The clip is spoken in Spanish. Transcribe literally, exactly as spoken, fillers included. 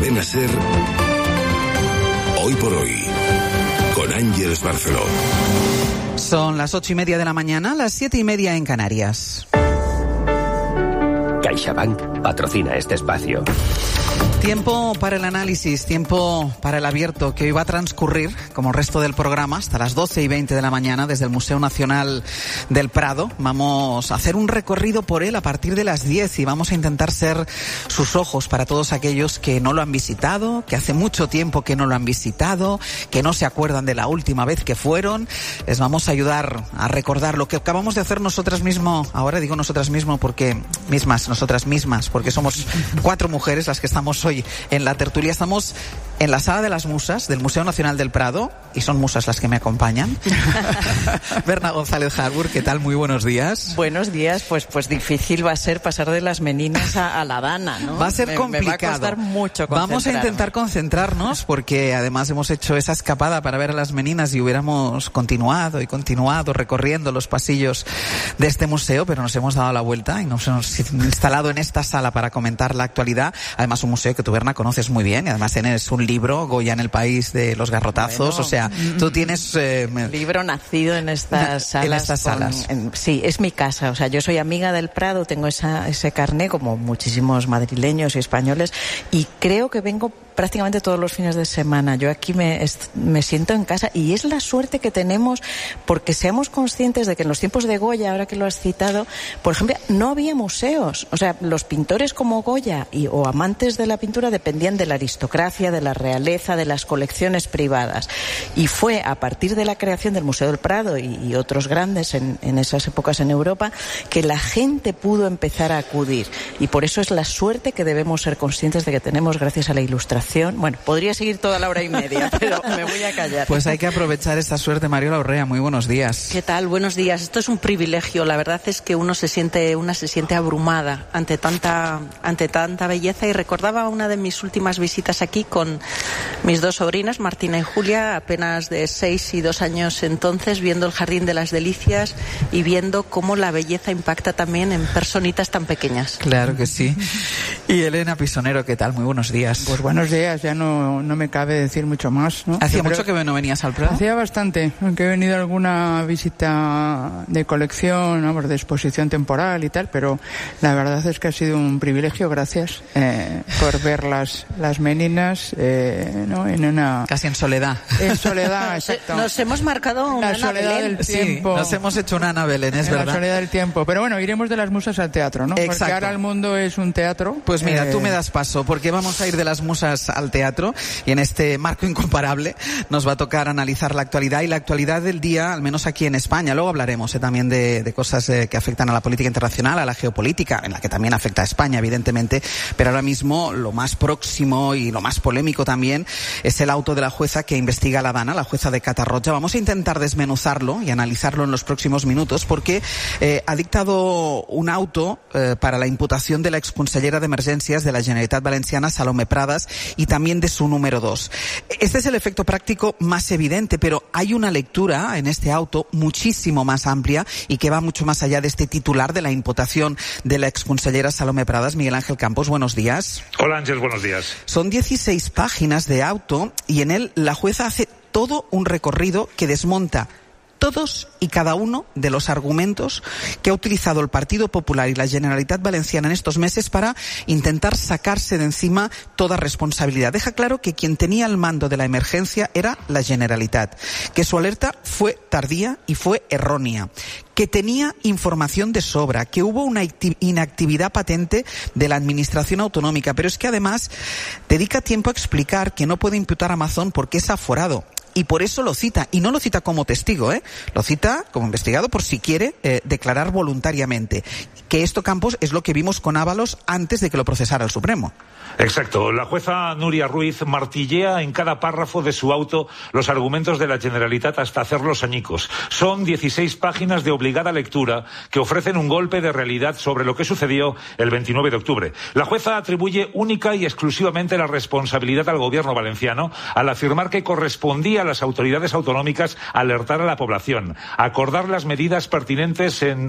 Cadena SER, Hoy por Hoy, con Ángeles Barceló. Son las ocho y media de la mañana, las siete y media en Canarias. CaixaBank patrocina este espacio. Tiempo para el análisis, tiempo para el abierto que hoy va a transcurrir, como el resto del programa, hasta las doce y veinte de la mañana desde el Museo Nacional del Prado. Vamos a hacer un recorrido por él a partir de las diez y vamos a intentar ser sus ojos para todos aquellos que no lo han visitado, que hace mucho tiempo que no lo han visitado, que no se acuerdan de la última vez que fueron. Les vamos a ayudar a recordar lo que acabamos de hacer nosotras mismas. Ahora digo nosotras mismas porque mismas, nosotras mismas, porque somos cuatro mujeres las que estamos hoy en la tertulia. Estamos en la Sala de las Musas del Museo Nacional del Prado y son musas las que me acompañan. Berna González Harburg, ¿qué tal? Muy buenos días. Buenos días, pues pues difícil va a ser pasar de las meninas a, a la dana, ¿no? Va a ser me, complicado. Me va a costar mucho concentrarme. Vamos a intentar concentrarnos porque además hemos hecho esa escapada para ver a las meninas y hubiéramos continuado y continuado recorriendo los pasillos de este museo, pero nos hemos dado la vuelta y nos hemos instalado en esta sala para comentar la actualidad. Además, un museo que tú, Berna, conoces muy bien y además tienes un libro, Goya en el país de los garrotazos, bueno, o sea, tú tienes... Eh, libro nacido en estas salas. En estas con, salas. En, sí, es mi casa, o sea, yo soy amiga del Prado, tengo esa, ese carné como muchísimos madrileños y españoles y creo que vengo prácticamente todos los fines de semana. Yo aquí me, me siento en casa y es la suerte que tenemos porque seamos conscientes de que en los tiempos de Goya, ahora que lo has citado, por ejemplo, no había museos. O sea, los pintores como Goya y, o amantes de la pintura dependían de la aristocracia, de la realeza, de las colecciones privadas. Y fue a partir de la creación del Museo del Prado y, y otros grandes en, en esas épocas en Europa que la gente pudo empezar a acudir. Y por eso es la suerte que debemos ser conscientes de que tenemos gracias a la Ilustración. Bueno, podría seguir toda la hora y media, pero me voy a callar. Pues hay que aprovechar esta suerte. Mariola Urrea, muy buenos días. ¿Qué tal? Buenos días. Esto es un privilegio. La verdad es que uno se siente, una se siente abrumada ante tanta, ante tanta belleza y recordaba una de mis últimas visitas aquí con mis dos sobrinas, Martina y Julia, apenas de seis y dos años entonces, viendo el Jardín de las Delicias y viendo cómo la belleza impacta también en personitas tan pequeñas. Claro que sí. Y Elena Pisonero, ¿qué tal? Muy buenos días. Pues buenos días. Ya no, no me cabe decir mucho más, ¿no? ¿Hacía mucho que no venías al Prado? Hacía bastante, aunque he venido a alguna visita de colección, vamos, de exposición temporal y tal, pero la verdad es que ha sido un privilegio, gracias, eh, por ver las, las meninas, eh, ¿no? En una... Casi en soledad. En soledad, exacto. Nos hemos marcado una la soledad Ana Belén. del tiempo. Sí, nos hemos hecho una Ana Belén, es en verdad. La soledad del tiempo. Pero bueno, iremos de las musas al teatro, ¿no? Exacto. Porque ahora el mundo es un teatro. Pues mira, eh... tú me das paso, porque vamos a ir de las musas al teatro y en este marco incomparable nos va a tocar analizar la actualidad y la actualidad del día, al menos aquí en España. Luego hablaremos eh, también de, de cosas eh, que afectan a la política internacional, a la geopolítica, en la que también afecta a España, evidentemente, pero ahora mismo lo más próximo y lo más polémico también es el auto de la jueza que investiga a la Dana, la jueza de Catarroja. Vamos a intentar desmenuzarlo y analizarlo en los próximos minutos porque eh, ha dictado un auto eh, para la imputación de la exconsellera de Emergencias de la Generalitat Valenciana, Salomé Pradas, y también de su número dos. Este es el efecto práctico más evidente, pero hay una lectura en este auto muchísimo más amplia y que va mucho más allá de este titular de la imputación de la exconsellera Salomé Pradas. Miguel Ángel Campos, buenos días. Hola Ángel, buenos días. Son dieciséis páginas de auto y en él la jueza hace todo un recorrido que desmonta todos y cada uno de los argumentos que ha utilizado el Partido Popular y la Generalitat Valenciana en estos meses para intentar sacarse de encima toda responsabilidad. Deja claro que quien tenía el mando de la emergencia era la Generalitat, que su alerta fue tardía y fue errónea, que tenía información de sobra, que hubo una inactividad patente de la administración autonómica, pero es que además dedica tiempo a explicar que no puede imputar a Amazon porque es aforado. Y por eso lo cita, y no lo cita como testigo, ¿eh? Lo cita como investigado por si quiere eh, declarar voluntariamente. Que esto, Campos, es lo que vimos con Ábalos antes de que lo procesara el Supremo. Exacto. La jueza Nuria Ruiz martillea en cada párrafo de su auto los argumentos de la Generalitat hasta hacerlos añicos. Son dieciséis páginas de obligada lectura que ofrecen un golpe de realidad sobre lo que sucedió el veintinueve de octubre. La jueza atribuye única y exclusivamente la responsabilidad al gobierno valenciano al afirmar que correspondía a las autoridades autonómicas alertar a la población, acordar las medidas pertinentes en